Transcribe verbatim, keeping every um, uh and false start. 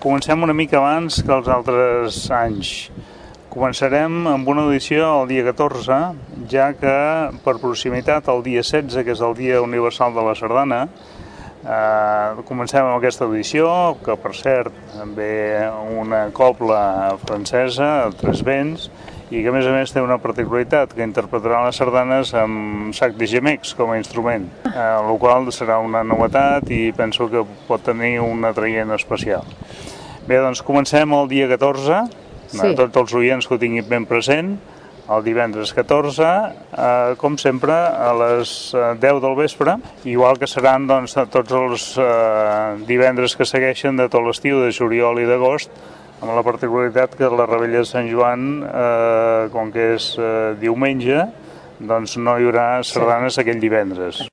comencem una mica abans que els altres anys. Començarem amb una audició el dia catorze, ja que per proximitat el dia setze, que és el Dia Universal de la Sardana, eh, comencem amb aquesta audició, que per cert ve una cobla francesa, Tres Vents, i que a més a més té una particularitat, que interpretarà les sardanes amb sac de gemecs com a instrument, eh, el qual serà una novetat i penso que pot tenir un atraient especial. Bé, doncs comencem el dia catorze, sí. Tots els oients que ho tinguin ben present, el divendres catorze, eh, com sempre, a les deu del vespre, igual que seran doncs, tots els eh, divendres que segueixen de tot l'estiu, de juliol i d'agost, amb la particularitat que la Revetlla de Sant Joan, eh, com que és eh, diumenge, doncs no hi haurà sardanes aquell divendres.